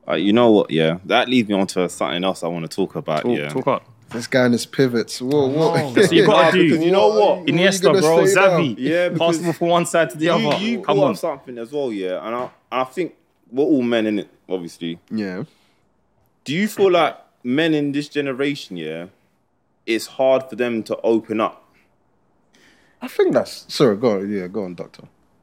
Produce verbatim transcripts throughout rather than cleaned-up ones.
Uh, you know what? Yeah, that leads me on to something else I want to talk about. Talk, yeah, talk up. This guy and his pivots. Whoa, what? No, that's what you gotta do. Because you know what? What Iniesta, you bro, say now? Xavi. Yeah, because pass them from one side to the you, other. you Come brought on. up something as well, yeah, and I, I think we're all men in it, obviously. Yeah. Do you feel like men in this generation, yeah, it's hard for them to open up? I think that's... Sorry, go on. Yeah, go on, doctor.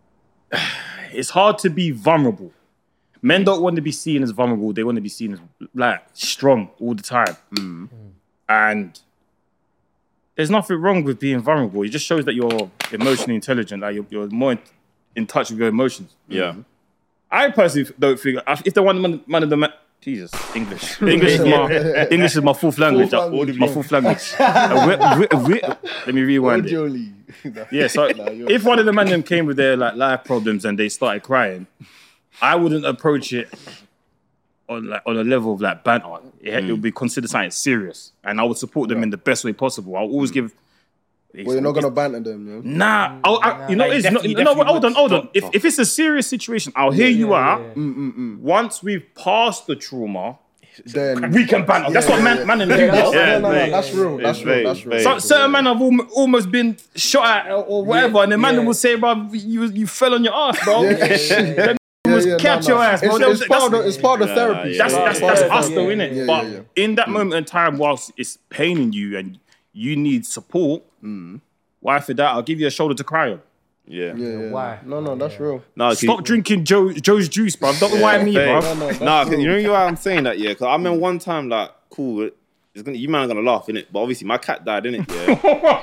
It's hard to be vulnerable. Men don't want to be seen as vulnerable. They want to be seen as like strong all the time. Mm. And there's nothing wrong with being vulnerable. It just shows that you're emotionally intelligent. Like you're, you're more in, in touch with your emotions. Yeah. I personally don't think if they want one, one of the men, Jesus, English. English is my English is my fourth language. Fourth language, my yeah. fourth language. Uh, re- re- re- Let me rewind it. Jolie. Yeah, so Nah, you're- if one of the men them came with their like life problems and they started crying, I wouldn't approach it on like on a level of like banter. It, Mm. it would be considered something serious, and I would support them in the best way possible. I'll always give. Well, you're not going to banter them, yeah? Nah, I'll, I, you know, Nah, you it's not, definitely- no, you no, hold on, definitely hold on. would. If, if it's a serious situation, I'll hear you yeah, out. yeah. Mm-mm-mm. Once we've passed the trauma, Then... we can banter. That's Yeah, what yeah, man, man and Yeah, do. that's, Yeah, no, no, no, mate. that's real. That's It's real. vague, That's real. vague. So, certain men have al- almost been shot at or, or whatever, and the man yeah. will say, "Bro, you you fell on your ass, bro." Yeah, yeah, yeah. Yeah, was yeah, catch no, your no. ass, bro. It's, That was- it's, part of, that's- the- it's part of the Nah, therapy. yeah, That's yeah, that's yeah, that's yeah, us yeah, though, yeah, innit? yeah, But yeah, yeah. in that moment in time, whilst it's paining you and you need support, why for that? I'll give you a shoulder to cry on. Yeah. Yeah, yeah. Why? No, no, that's real. No, Stop drinking Joe, Joe's juice, bro. Don't know why me, fair. bro. No, no, that's Nah, true. you know why I'm saying that, yeah? Because I remember one time, like, cool, it's gonna, you man are gonna laugh, innit? But obviously, my cat died, innit? Yeah.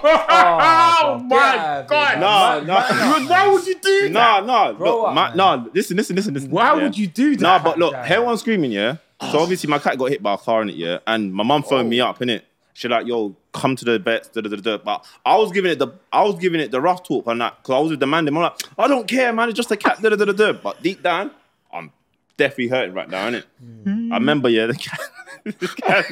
Oh Get my out of god! here, Nah, man. nah. Man, Why would you do that? Nah, nah, Grow look, up, my, man. nah, listen, listen, listen, listen. Why yeah. would you do that? Nah, but look, Yeah. everyone's screaming, yeah? So obviously, my cat got hit by a car, innit, yeah? And my mum phoned me up, innit? She like, yo, come to the vets, da, da, da, da. But I was giving it the, I was giving it the rough talk on that, because I was with the man, I'm like, I don't care, man, it's just a cat, da, da, da, da, da. But deep down, I'm definitely hurting right now, innit? I remember, yeah, the cat, the cat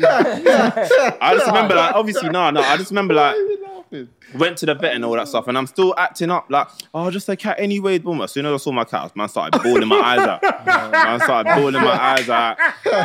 I just remember, like, obviously, no, no, I just remember, like, went to the vet and all that stuff, and I'm still acting up like, oh, just a cat anyway. Boom. As soon as I saw my cat, man started bawling my eyes out. Man started bawling my eyes out.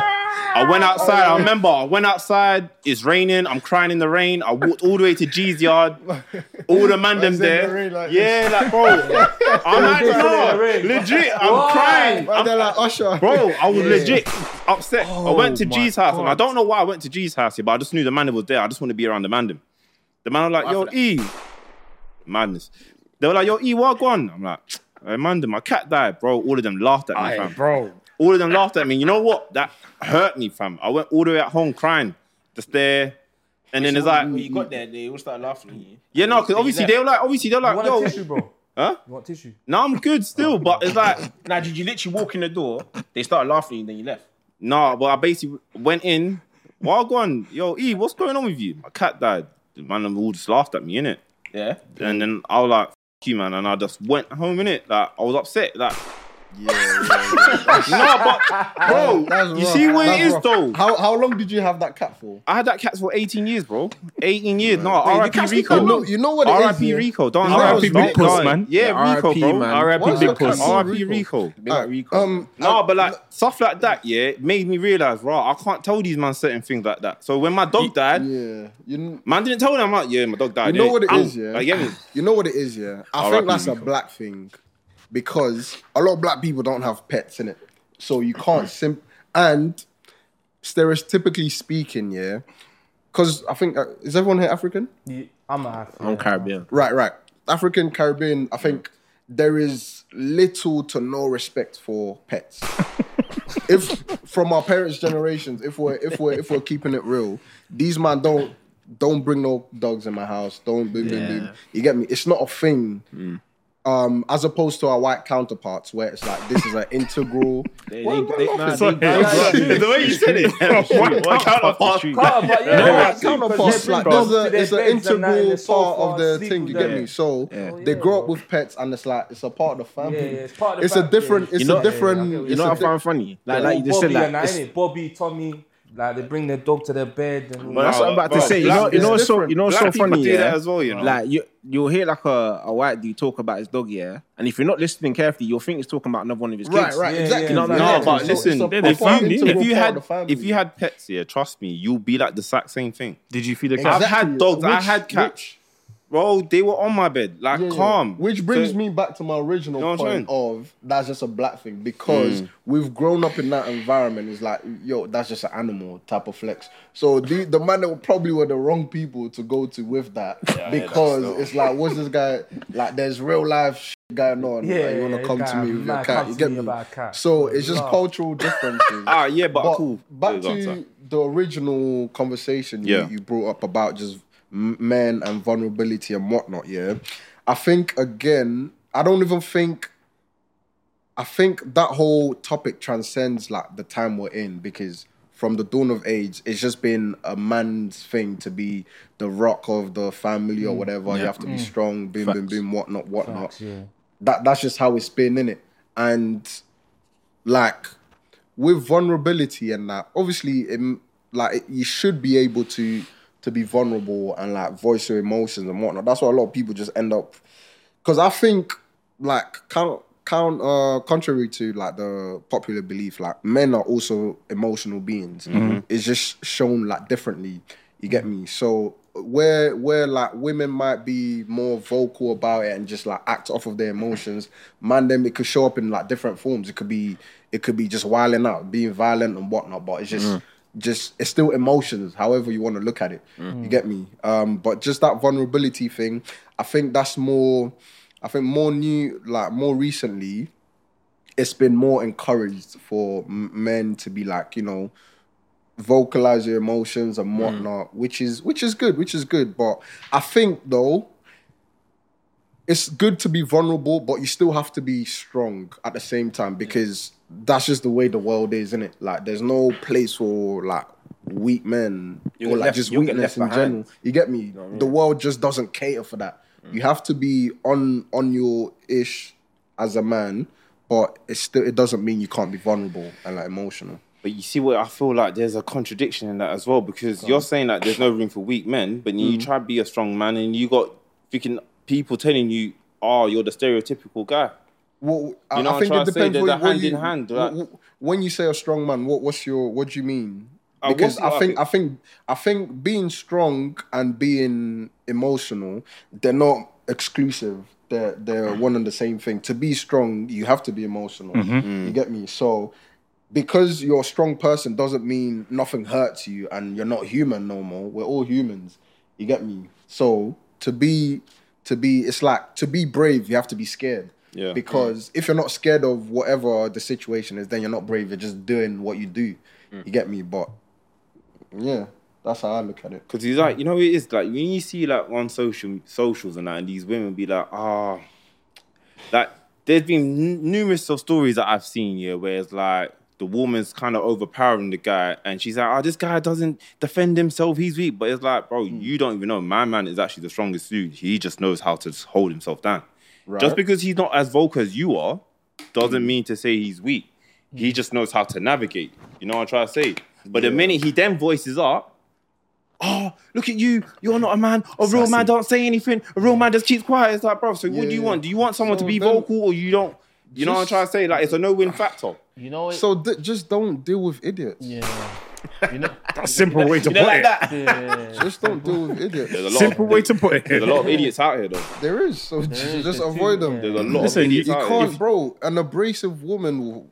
I went outside. I remember I went outside. It's raining. I'm crying in the rain. I walked all the way to G's yard. All the man them in the rain uh, like this. Oh, there. Yeah, like bro. I'm like, no, legit. I'm Why? crying. Man, they're like Usher. Bro, I was legit upset. I went to Oh G's my house, and I God. don't know why I went to G's house here, but I just knew the man was there. I just want to be around the man. The man was like, yo, E. Madness. They were like, yo, E, what gone? I'm like, hey, man, my cat died, bro. All of them laughed at me, Aye, fam. bro. All of them laughed at me. You know what? That hurt me, fam. I went all the way at home crying, just there. And then it's like, When you got there, they all started laughing at you. yeah, no, because obviously they were like, obviously they were You like, want yo, a tissue, bro? huh? You want tissue? No, I'm good still, but it's like, Now, did you literally walk in the door? They started laughing at you, then you left. no, but I basically went in. Well, gone, yo, E, what's going on with you? My cat died. The man all just laughed at me, innit? Yeah. And then I was like, F you, man. And I just went home, innit? Like, I was upset. Like, Yeah, yeah, yeah. no, but, bro, That's you rough. see what That's it is, rough. though? How how long did you have that cat for? I had that cat for eighteen years, bro. eighteen years. No, Wait, R I the P cat's been Rico. You know, you know what it is. R I P yeah? Rico. Don't You know R I P what's Big Rico, Puss, man. man. Yeah, Yeah, Rico, R I P, bro. man. R I P Why is Big your cat Puss. so R I P Rico. Big up Rico. Um, No, but like stuff like that, yeah, made me realize, right, I can't tell these man certain things like that. So when my dog died, yeah, you kn- man didn't tell them, I'm like, yeah, my dog died. You know innit? what it I'm- is, yeah? Like, get me? you know what it is, yeah. I R I think P that's a Rico. black thing because a lot of black people don't have pets in it, so you can't sim. And stereotypically speaking, yeah, because I think uh, is everyone here African? You- I'm a half. I'm Caribbean. Right, right. African, Caribbean, I think there is little to no respect for pets. If from our parents' generations, if we're if we're if we're keeping it real, these man don't don't bring no dogs in my house. Don't boom boom boom. You get me? It's not a thing. Um, as opposed to our white counterparts, where it's like this is an integral. They, they, they, nah, Sorry. they, they, The way you said it, what counterpart? Can't, but yeah, No, yeah, like counterparts, like there's a, it's an integral part of the thing. You get me? So they grow up with pets, and it's like it's a part of the family. Yeah, yeah, it's part of the It's a family. different. It's You know- a different. yeah, yeah, You it's know a what I di- found funny? Like, like you just Bobby said, like, and that, it's- innit? Bobby, Tommy, Like they bring their dog to their bed and all But that's what I'm about Bro, to say. You black- know, you know, it's so different. you know, Black so people funny. do Yeah, that as well, you know. Like you, you'll hear like a, a white dude talk about his dog, yeah, and if you're not listening carefully, you'll think he's talking about another one of his Right, kids. right, Yeah, exactly. yeah. You know what No, I mean? but So listen, it's a they're proper family. integral if you part had of the family. if you had pets, yeah, trust me, you'll be like the exact same thing. Did you feed the cat? I've Exactly. had dogs, I Which- had cats. Bro, they were on my bed, like Yeah, yeah. calm. Which brings So- me back to my original You know what I'm point of that's just a black thing because Mm. we've grown up in that environment. It's like, yo, that's just an animal type of flex. So the the man that were probably were the wrong people to go to with that because that's it's like, what's this guy like? There's real life shit going on. Yeah, like, you want yeah, to come guy, to me with your man, cat. come You to get me me? about a cat. So it's just Laugh. cultural differences. Ah, yeah, but, But cool. back Yeah, go on, to sir. the original conversation Yeah. you, you brought up about just m- men and vulnerability and whatnot. Yeah, I think again, I don't even think. I think that whole topic transcends like the time we're in because from the dawn of age, it's just been a man's thing to be the rock of the family or whatever. You have to be strong, boom, boom, boom, whatnot, whatnot. Facts, yeah. That that's just how it's been, innit? And like with vulnerability and that, obviously, it, like it, you should be able to to be vulnerable and like voice your emotions and whatnot. That's why a lot of people just end up. Because I think like count count uh contrary to like the popular belief, like men are also emotional beings. It's just shown like differently. You get me? So where where like women might be more vocal about it and just like act off of their emotions, man, then it could show up in like different forms. It could be it could be just wilding out, being violent and whatnot, but it's just just it's still emotions, however you want to look at it. You get me? Um, but just that vulnerability thing, I think that's more I think more new, like more recently, it's been more encouraged for m- men to be like, you know, vocalize your emotions and whatnot, which is which is good, which is good. But I think though, it's good to be vulnerable, but you still have to be strong at the same time because that's just the way the world is, isn't it? Like, there's no place for like weak men You or get like left- just you'll get weakness left in general. behind. You get me? The world just doesn't cater for that. You have to be on on your ish as a man, but it still it doesn't mean you can't be vulnerable and like emotional. But you see what I feel like there's a contradiction in that as well because you're saying that there's no room for weak men, but then you try to be a strong man and you got freaking people telling you, oh, you're the stereotypical guy. Well, I, You know I what think I'm it trying to say? depends. There's what, a what hand you, in hand, what- like- what- when you say a strong man, what what's your what do you mean? Uh, Because what's- I think okay. I think I think being strong and being emotional, they're not exclusive. They're they're one and the same thing. To be strong, you have to be emotional. You get me? So because you're a strong person doesn't mean nothing hurts you and you're not human no more. We're all humans. You get me? So to be to be it's like to be brave, you have to be scared. Yeah. Because if you're not scared of whatever the situation is, then you're not brave. You're just doing what you do. You get me? But yeah, that's how I look at it. Because he's like, you know, it is like when you see like on social socials and that, and these women be like, ah, like there's been n- numerous of stories that I've seen here where it's like the woman's kind of overpowering the guy, and she's like, oh, this guy doesn't defend himself, he's weak. But it's like, bro, you don't even know. My man is actually the strongest dude. He just knows how to just hold himself down. Right. Just because he's not as vocal as you are, doesn't mean to say he's weak. He just knows how to navigate. You know what I'm trying to say? But the minute he then voices up, oh, look at you. You're not a man. A real man don't say anything. A real man just keeps quiet. It's like, bro, so what Yeah, do you yeah. want? Do you want someone So to be then- vocal or you don't? You know what I'm Just- trying to say? Like, it's a no-win factor. You know it. So th- just don't deal with idiots. yeah. You know. That's a simple way to You know, put like it. that. Yeah. Just don't deal with idiots. There's a lot Simple of, way to put There's a it. lot of idiots out here, though. There is. So just, is, just there's avoid two, them. yeah. There's a lot Listen, of idiots You out can't, here. bro. An abrasive woman will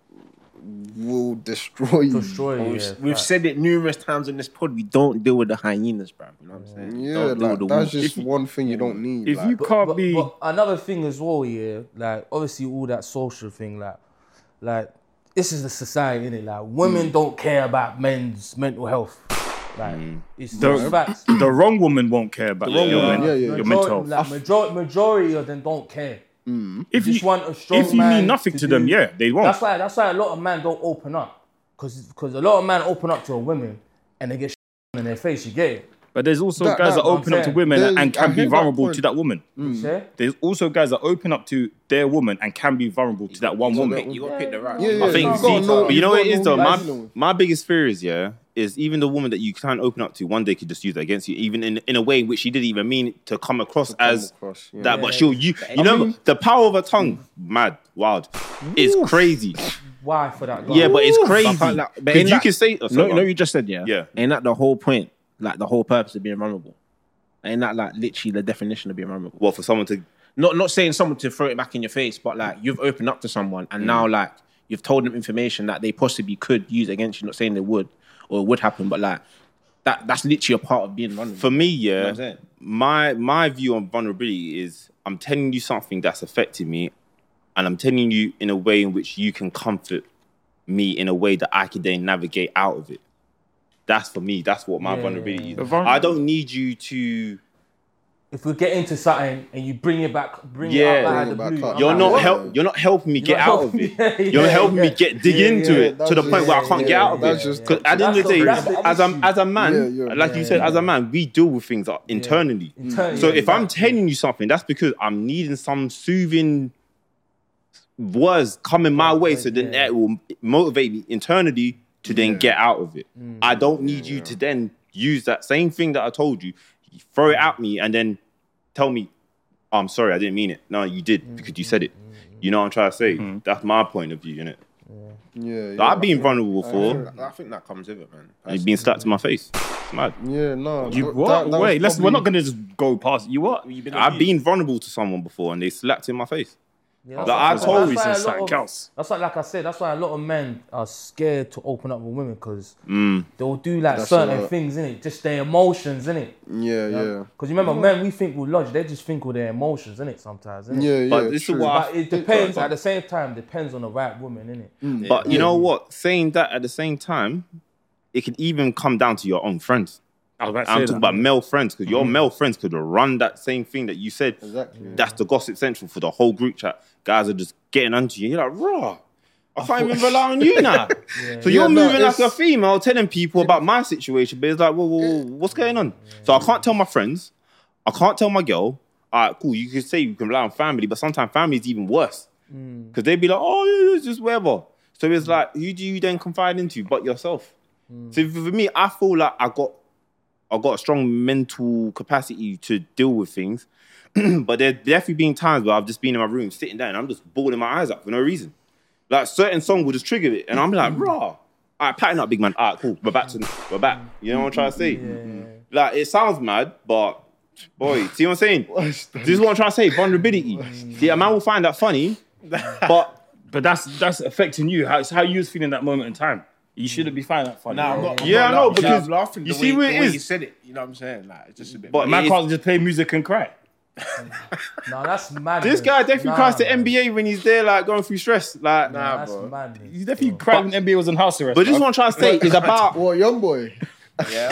will destroy you. Destroy you. We've, Yeah, we've facts. said it numerous times on this pod. We don't deal with the hyenas, bro. You know what I'm saying? Yeah, Don't deal like, with the that's wolves. just one thing you don't need. If like. you But, can't but, be, but another thing as well, yeah, like obviously all that social thing, like, like this is the society, innit? Like women don't care about men's mental health. Like it's The- just facts. the wrong woman won't care about wrong your, woman, men- yeah, yeah, your yeah. mental Majority, health. like, majority, majority of them don't care. If just you, want a strong if you man mean nothing to to them, do- yeah, they won't. That's why that's why a lot of men don't open up, cause because a lot of men open up to a woman and they get shit in their face. You get it? But there's also That- guys that- that open up to saying. women There's- and I can be hear that vulnerable point. to that woman. You say? There's also guys that open up to their woman and can be vulnerable to that one woman. You got to pick the right. Yeah, yeah, I think, you see, gotta know- but you know what it gotta is though. know My who you're dealing with. my biggest fear is yeah is even the woman that you can open up to one day could just use that against you, even in, in a way in which she didn't even mean it to come across as across, yeah. that. Yeah. But she'll you you know the power of her tongue, mad, wild, is crazy. Why for that guy? Yeah, but it's But crazy. apart- like, but 'Cause ain't you that- can say oh, No, sorry, you know, you just said yeah. Yeah. Ain't that the whole point? Like the whole purpose of being vulnerable. Ain't that like literally the definition of being vulnerable? well, for someone to Not not saying someone to throw it back in your face, but like you've opened up to someone and now like you've told them information that they possibly could use against you. Not saying they would or it would happen, but like that that's literally a part of being vulnerable. for me, You know yeah, what I'm saying? my my view on vulnerability is I'm telling you something that's affecting me, and I'm telling you in a way in which you can comfort me in a way that I can then navigate out of it. That's for me. That's what my Yeah. vulnerability is. The vulner- I don't need you to. If we get into something and you bring it back, bring Yeah. it up out Bring of the it blue, back up. I'm You're like, not what? help. You're not helping me You're get not out of helping it. me- yeah, You're yeah, helping yeah. me get dig Yeah, into yeah, it to the that's point where I just- can't yeah, get out of that's it. just- Because at the end of the That's day, the- that's the as a issue. as a man, Yeah, yeah. like you said, Yeah, as a man, we deal with things internally. Internally, So yeah, if I'm exactly. telling you something, that's because I'm needing some soothing words coming my way, so then yeah. that will motivate me internally to then Yeah. get out of it. Mm. I don't need you to then use that same thing that I told you, throw it at me, and then tell me, oh, I'm sorry, I didn't mean it. No, you did because you said it. You know what I'm trying to say? That's my point of view, innit? Yeah, Like, yeah. I've been vulnerable before. I think that comes with it, man. You've been slapped in my face. It's mad. Yeah, no. You that- what? that was Wait, let's. We're probably- not gonna just go past. You what? I've been vulnerable to someone before and they slapped in my face. Yeah, Like, that's I why- told that's you why a since lot something of- else. That's why, like I said, that's why a lot of men are scared to open up with women because Mm. they'll do like That's certain a lot. things, innit? Just their emotions, innit? Yeah, yeah. Because you remember, men, we think with logic, they just think with their emotions, innit? Sometimes, innit? Yeah, yeah. But this is true. what But it depends. At the same time, depends on the right woman, innit? But you know what? Saying that at the same time, it can even come down to your own friends. I was about to I'm say talking that. about male friends because your male friends could run that same thing that you said. Exactly. That's the gossip central for the whole group chat. Guys are just getting onto you. You're like, raw. I can't even rely on you now. So you're Yeah, no, moving like it's- a female, telling people about my situation, but it's like, whoa, whoa, whoa, what's going on? So I can't tell my friends. I can't tell my girl. All right, cool. You can say you can rely on family, but sometimes family is even worse because they'd be like, oh, yeah, it's just whatever. So it's like, who do you then confide into but yourself? So for me, I feel like I got, I got a strong mental capacity to deal with things, but there definitely been times where I've just been in my room sitting down and I'm just bawling my eyes out for no reason. Like certain song will just trigger it, and I'm like, raw. All right, pattern up, big man. All right, cool. We're back to we're back. You know what I'm trying to say? Like it sounds mad, but boy, see what I'm saying? This is what I'm trying to say. Vulnerability. See, a man will find that funny, but But that's that's affecting you. How, it's how you was feeling that moment in time. You shouldn't be finding that funny. Nah, I'm not, I'm Yeah, not I know, laughing. because I'm laughing. you the see way, where it the way is. you said it. You know what I'm saying? Like it's just a bit. But a man it- can't just play music and cry. Nah, that's mad. this guy definitely nah, cries to man. N B A when he's there, like going through stress. Like, Nah, that's bro. madness. You definitely cried when N B A was on house arrest. but this is bruv. what I'm trying to say is about. What, young boy? yeah.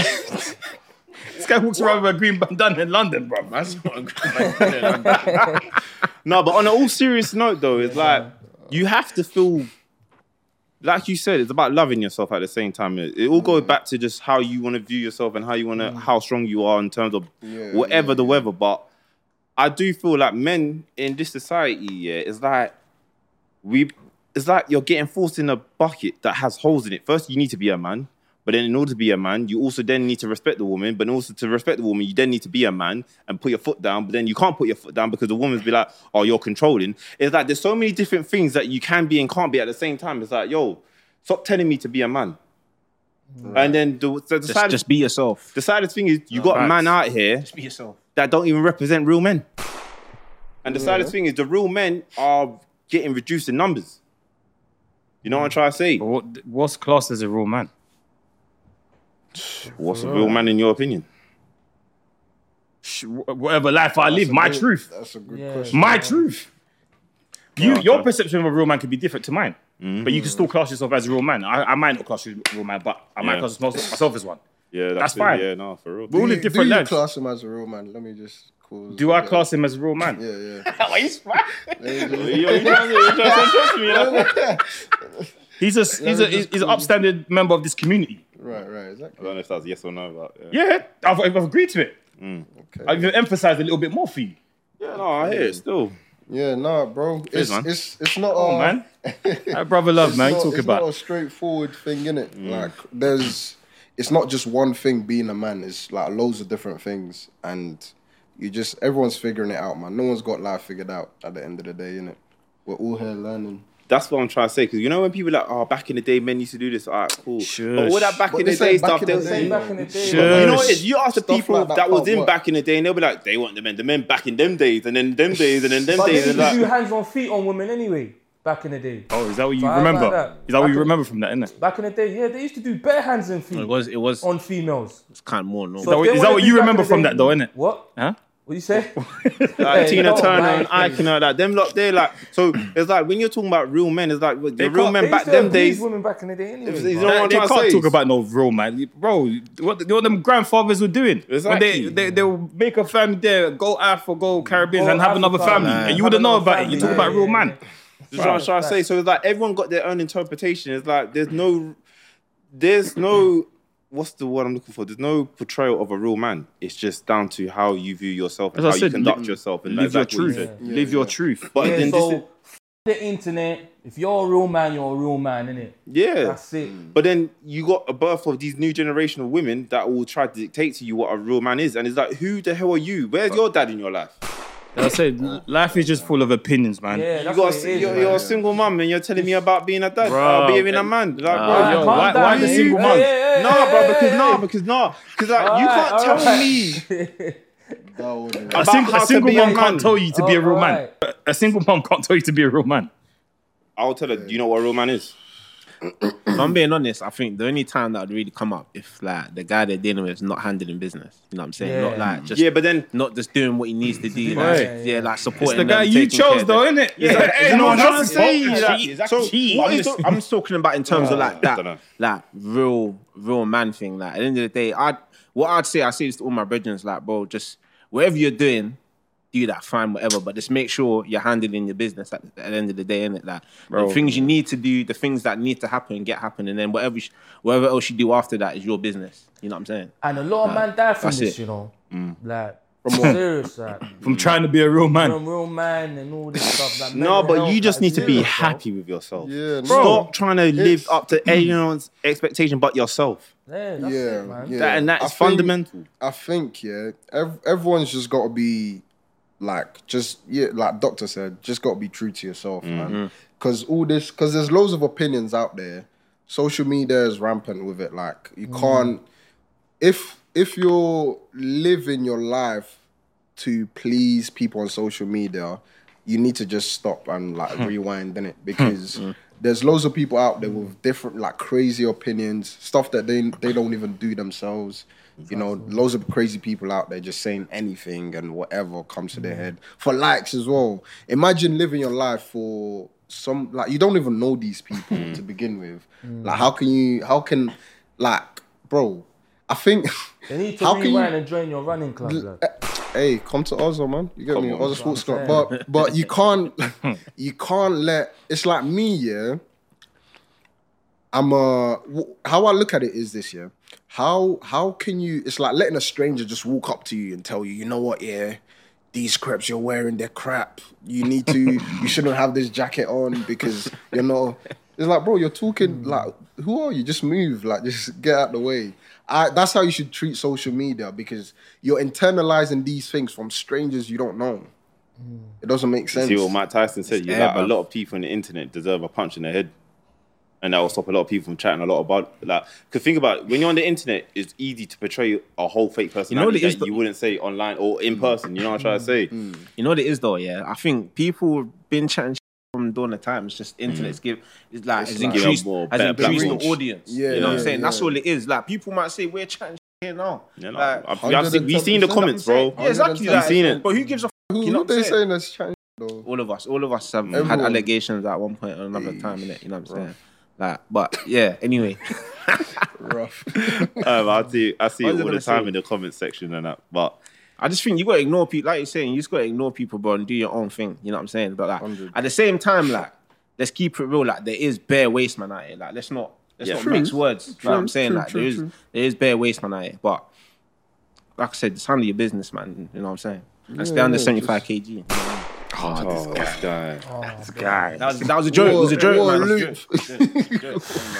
This guy walks around with a green bandana in London, bro. That's not a good idea. No, but on an all serious note, though, it's like you have to feel, like you said, it's about loving yourself at the same time. It, it all goes back to just how you want to view yourself and how you want to, how strong you are in terms of Yeah, whatever yeah, the weather. But I do feel like men in this society, yeah, it's like we, it's like you're getting forced in a bucket that has holes in it. First, you need to be a man. But then in order to be a man, you also then need to respect the woman. But also to respect the woman, you then need to be a man and put your foot down. But then you can't put your foot down because the woman's be like, oh, you're controlling. It's like there's so many different things that you can be and can't be at the same time. It's like, yo, stop telling me to be a man. And then the, the, the, Just, saddest, just be yourself. the saddest thing is you got facts. man out here Just be yourself. that don't even represent real men. And the saddest thing is the real men are getting reduced in numbers. You know what I'm trying to say? But what, what's classed as a real man? What's a real man in your opinion? Sh- wh- Whatever life I live, That's a my good- truth. That's a good Yeah. question. My truth. You, okay. your perception of a real man could be different to mine, but you can still class yourself as a real man. I, I might not class you as a real man, but I might Yeah. class myself myself as one. Yeah, that's, That's it. fine. Yeah, no, for real. We're all Do in you, different do you levels. class him as a real man? Let me just cause. Do I yeah. class him as a real man? Yeah, yeah. Why you smiling? Yo, you trying to- you trying to trust me, like- He's a he's a he's, he's an upstanding member of this community. Right, right, I exactly. don't know if that's yes or no, but yeah. Yeah, I've, I've agreed to it. Okay. I've even emphasized a little bit more for you. Yeah, no, I hear it still. Yeah, nah, bro. It's man. it's it's not. Oh uh, man, that brother love it's man. not, Talk it's about. not a straightforward thing, innit? Like there's it's not just one thing being a man. It's like loads of different things, and you just everyone's figuring it out, man. No one's got life figured out at the end of the day, innit? We're all here learning. That's what I'm trying to say, because you know when people are like, oh, back in the day, men used to do this. All right, cool. Shush. But all that back But in they the say day back stuff, in the they'll day, say, bro. back in the day. Shush. you know what it is? You ask the Stuff people like that, that was can't in work. back in the day, and they'll be like, they want the men, the men back in them days, and then them days, and then them But they days. used And to do like, hands on feet on women anyway, back in the day. Oh, is that what you So I remember? like that. Is that what Back you in- remember from that, innit? Back in the day, yeah, they used to do bare hands and feet It was it was on females. it's kind of more normal. So that if what- they is that wanna what do you back in remember the from day- that though, innit? What? Huh? What you say? like Hey, Tina don't Turner lie, and Ike and please. all that. Them lot, they like, so it's like when you're talking about real men, it's like, the real can't- men They back used to them abuse days. women back in the day anyway. If- bro. you know They, what I'm they trying to can't say talk is- about no real man, bro. What, what them grandfathers were doing? Exactly. When they they they'll make a family there, go Africa, go Caribbean, Go and have another Africa, family, man. and you Have wouldn't know another about it. You talk family, about yeah, real yeah, man. yeah. That's what I'm trying to say. So it's like everyone got their own interpretation. It's like there's no, there's no, what's the word I'm looking for? There's no portrayal of a real man. It's just down to how you view yourself and As I how you said, conduct li- yourself and Live your exactly what you truth. said. Live your truth. But Yeah, then so this is, f- the internet. If you're a real man, you're a real man, innit? yeah. That's it. But then you got a birth of these new generation of women that will try to dictate to you what a real man is, and it's like, who the hell are you? Where's your dad in your life? As I said, life is just full of opinions, man. Yeah, You that's got, what it is, you're, man. you're a single mum and you're telling me about being a dad, Bro, uh, being a man. Like, uh, bro, Alright, yo, calm why- down, why the you- single hey, man? hey, hey, no, hey, bro, hey, because hey. no, because no, because like you Alright, can't tell alright. me. A, about single, how a to single be a mom can't man. tell you to be a real man. Alright. A single mom can't tell you to be a real man. I'll tell her. Do you know what a real man is? If I'm being honest, I think the only time that would really come up if like the guy they're dealing with is not handling business. You know what I'm saying? Yeah. Not like just Yeah, but then not just doing what he needs to do. Right. Like, Yeah, yeah, like It's supporting the guy them, you taking care chose, of though, them. innit? Yeah, It's like, you you know know what what I'm I'm trying to say? saying? Like, Exactly. so But what I'm, is just, the- I'm just talking about in terms of like that, dunno. like real, real man thing. Like at the end of the day, I what I'd say, I say this to all my brethren, like, bro, just whatever you're doing, do that, fine, whatever. But just make sure you're handling your business at, at the end of the day, innit? Like Bro. the things you need to do, the things that need to happen, get happen, and then whatever, you sh- whatever else you do after that is your business. You know what I'm saying? And a lot of man die from that's this, it. you know. Mm. Like, serious, like, From trying to be a real man. real, real man and all this stuff. Like, no, mental but health, you just like, need to be serious, bro. happy with yourself. Yeah, no. Stop trying to live It's- up to anyone's expectation but yourself. Yeah, that's Yeah, it, man. yeah. That, and that's I think- fundamental. I think yeah, ev- everyone's just got to be like, just yeah, like Doctor said, just got to be true to yourself, man. Because all this, because there's loads of opinions out there. Social media is rampant with it. Like you can't, if if you're living your life to please people on social media, you need to just stop and like rewind, innit? Because there's loads of people out there with different, like crazy opinions, stuff that they they don't even do themselves. You know, loads of crazy people out there just saying anything and whatever comes to their head for likes as well. Imagine living your life for some, like you don't even know these people to begin with. Like how can you? How can, like, bro? I think. They need to How can rewind you- and join your running club. Like. Hey, come to Oslo, man. You get Come me, on. Oslo Sports That's Club. what I'm But but you can't you can't let. It's like me, yeah. I'm uh w- how I look at it is this, yeah. How how can you? It's like letting a stranger just walk up to you and tell you, you know what, yeah. These crepes you're wearing, they're crap. You need to. You shouldn't have this jacket on because you know. It's like, bro, you're talking like, who are you? Just move, like, just get out the way. I, that's how you should treat social media because you're internalizing these things from strangers you don't know. It doesn't make sense. See what Mike Tyson said? You air, like, a bruv. lot of people on the internet deserve a punch in the head. And that will stop a lot of people from chatting a lot about like. Because think about it, when you're on the internet, it's easy to portray a whole fake personality it is that the- you wouldn't say online or in person. You know what I'm trying to say? You know what it is though, yeah. I think people been chatting shit from dawn of time. It's just internet's give it's like It's it's like- increased, Give a more has better increased platform. the audience. Yeah, you know what I'm yeah, saying? That's yeah. all it is. Like people might say we're chatting shit here now. You know, Like, I've, I've seen, we've seen the one hundred ten percent. comments, bro. yeah, exactly. You've Like, seen it. But who gives a f- Who, you know who what I'm they saying? saying that's Chinese though? All of us, all of us have had Everyone. allegations at one point or another time, innit? You know what I'm saying? Like, but yeah. Anyway, Rough. Um, I see, I see What it was I all the gonna time say? in the comment section and that. But I just think you gotta ignore people. Like you're saying, you just gotta ignore people, bro, and do your own thing. You know what I'm saying? But like one hundred. at the same time, like let's keep it real. Like there is bare waste man out here. Like let's not let's Yeah. not True. mix words. You know what I'm saying? true, like true, there is true. there is bare waste man out here. But like I said, just handle your business, man. You know what I'm saying? And stay Yeah, under yeah, seventy-five kilograms. oh, this guy, Oh, this guy. That was that was a joke. It was a joke, Whoa, man. whoa, That was a joke. Joke, joke, man.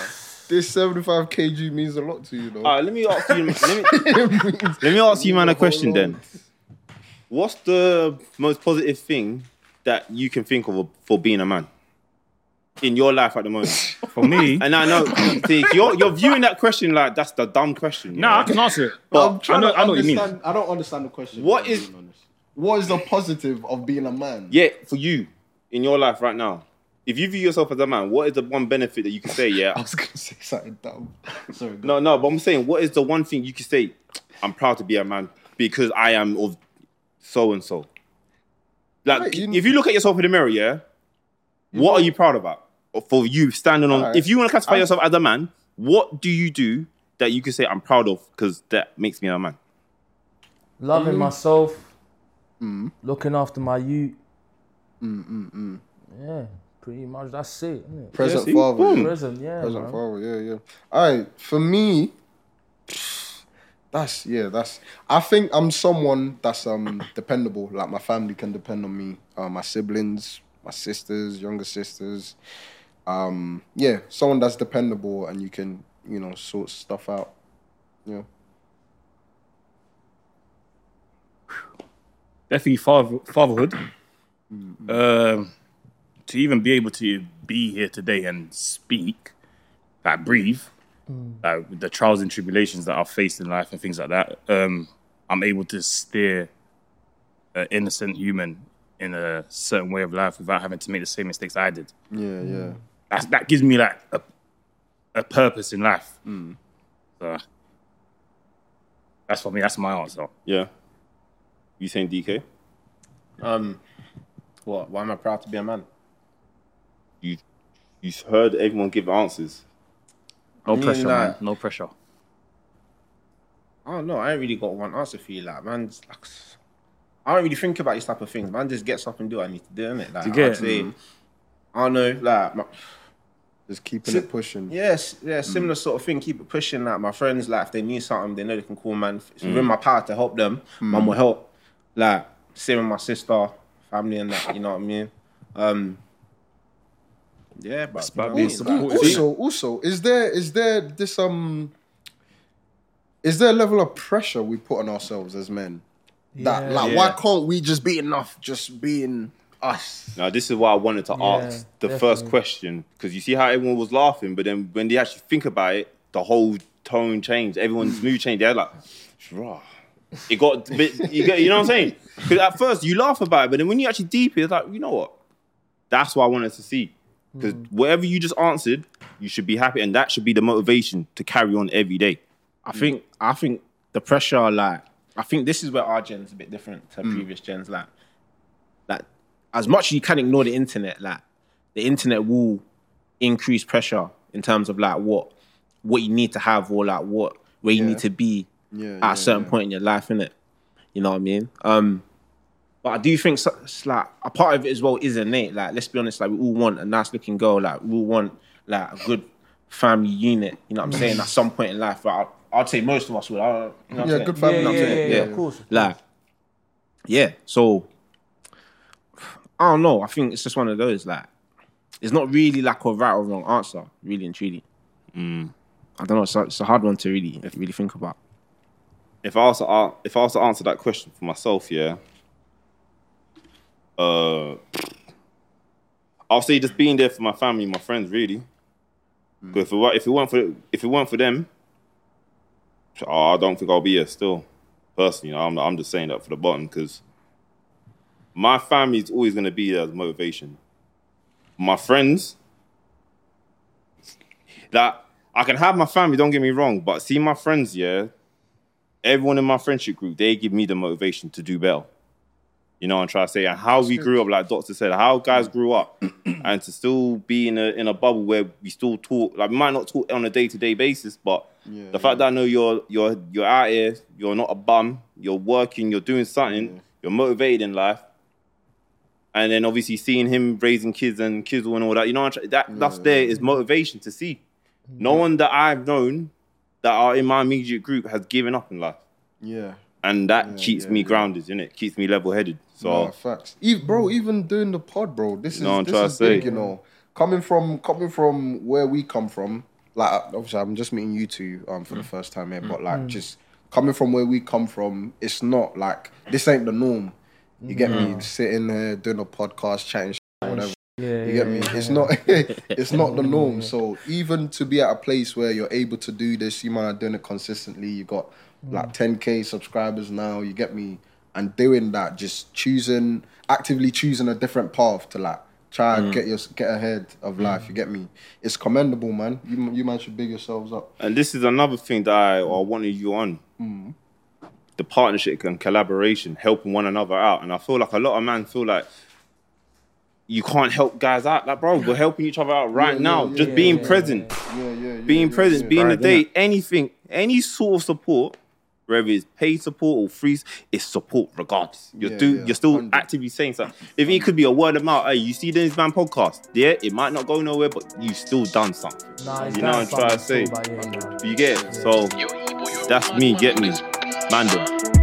this seventy-five kilograms means a lot to you, though. All right, let me ask you. Let me, let me ask you, man, a question then. What's the most positive thing that you can think of for being a man in your life at the moment? For me, And I know see, you're you're viewing that question like that's the dumb question. nah, I yeah? can answer it. But But I'm trying I know, to I know what you mean. understand. I don't understand the question. What if I'm is- being honest. What is the positive of being a man? Yeah, for you in your life right now. If you view yourself as a man, what is the one benefit that you can say? Yeah, I was gonna say something dumb. Sorry. Go. no, no, but I'm saying, what is the one thing you can say? I'm proud to be a man because I am of so and so. Like, Right, you- if you look at yourself in the mirror, yeah, what are you proud about? Or for you standing on, Alright. if you want to classify I- yourself as a man, what do you do that you can say I'm proud of because that makes me a man? Loving myself, Mm. looking after my youth. Yeah, pretty much. That's it, isn't it? Present see? father. Boom. yeah. Present, yeah. Present man. father. Yeah, yeah. All right. For me, that's yeah. That's. I think I'm someone that's um dependable. Like my family can depend on me. Uh, my siblings, my sisters, younger sisters. Um, yeah, someone that's dependable and you can you know sort stuff out. You know. Definitely father, fatherhood. Um, to even be able to be here today and speak, like breathe, like with the trials and tribulations that I've faced in life and things like that, um, I'm able to steer an innocent human in a certain way of life without having to make the same mistakes I did. Yeah, yeah. That's, that gives me like a, a purpose in life. So that's for me. That's my answer. Yeah. You saying D K? Um, what? Why am I proud to be a man? You you heard everyone give answers. No I mean, pressure, like- man. No pressure. I don't know. I ain't really got one answer for you. Like, man, just, like, I don't really think about these type of things. Man, just gets up and do what I need to do, innit? Like, You get I'd it? say, I don't know, like, my, Just keeping Si- it pushing. yes, yeah, similar sort of thing. Keep it pushing. Like, my friends, like, if they need something, they know they can call, man. If it's within my power to help them, man will help. Like, same with my sister, family, and that. You know what I mean? Um, yeah, but about you know being what I mean? Like, supportive. Also, also, is there is there this um is there a level of pressure we put on ourselves as men? That Yeah. like Yeah. why can't we just be enough just being us? Now, this is why I wanted to Yeah, ask the first definitely. question because you see how everyone was laughing, but then when they actually think about it, the whole tone changed. Everyone's mood changed. They're like, "Rah." It got a bit, you, get, you know what I'm saying? Because at first you laugh about it, but then when you actually deep it, it's like, you know what? That's what I wanted to see. Because whatever you just answered, you should be happy, and that should be the motivation to carry on every day. I think I think the pressure, like, I think this is where our gen's a bit different to previous gens. Like, like as much as you can ignore the internet, like the internet will increase pressure in terms of like what what you need to have or like what where you Yeah. need to be Yeah, at yeah, a certain yeah. point in your life, innit? You know what I mean? Um, but I do think so, it's like a part of it as well is innate. Like, let's be honest, like we all want a nice looking girl, like we all want like a good family unit. You know what I'm saying? At some point in life, but I, I'd say most of us would. I, you know what I'm Yeah, saying? good family. Yeah, You know what yeah, I'm yeah, saying? yeah, Yeah. of course. of Like, yeah. So I don't know. I think it's just one of those. Like, it's not really like a right or wrong answer, really and truly. I don't know. It's a, it's a hard one to really, really think about. If I was to, a- if I was to answer that question for myself, yeah, uh, I'll say just being there for my family, my friends, really. Because if it, wa- if it weren't for if it weren't for them, oh, I don't think I'll be here still. Personally, you know, I'm I'm just saying that for the bottom because my family is always going to be there as motivation. My friends, that I can have my family. Don't get me wrong, but see my friends, yeah. Everyone in my friendship group, they give me the motivation to do better. You know, and try to say, and how we grew up, like Doctor said, how guys grew up, and to still be in a in a bubble where we still talk, like we might not talk on a day to day basis, but Yeah, the fact that I know you're you're you're out here, you're not a bum, you're working, you're doing something, you're motivated in life, and then obviously seeing him raising kids and kids and all that, you know, that that's there is motivation to see. No one that I've known that are in my immediate group has given up in life. Yeah. And that Yeah, keeps yeah, me yeah. grounded, innit? Keeps me level headed. So Nah, facts. Even, bro, even doing the pod, bro. This is know what I'm this trying is to say? big, you know. Coming from coming from where we come from, like obviously I'm just meeting you two um for the first time here, but like just coming from where we come from, it's not like this ain't the norm. You get me? Sitting here doing a podcast, chatting shit, or whatever. Yeah, You get me? yeah, It's yeah. not it's not the norm. So even to be at a place where you're able to do this, you might are doing it consistently. You got like ten K subscribers now, you get me? And doing that, just choosing actively choosing a different path to like try and get your get ahead of life, you get me? It's commendable, man. You you man should big yourselves up. And this is another thing that I, I wanted you on. The partnership and collaboration, helping one another out. And I feel like a lot of men feel like you can't help guys out. Like, bro, we're helping each other out right Yeah, now. yeah, Just yeah, being yeah, present. Yeah, yeah, yeah. Being yeah, present, yeah. being Right, the date, anything, any sort of support, whether it's paid support or free, it's support regardless. You're, Yeah, do, yeah, you're still one hundred. actively saying something. If it could be a word of mouth, hey, you see this man podcast, yeah, it might not go nowhere, but you've still done something. Nah, it's You know done what I'm trying to something say? still, but yeah, nah. You get it? So that's me, get me. Mandem.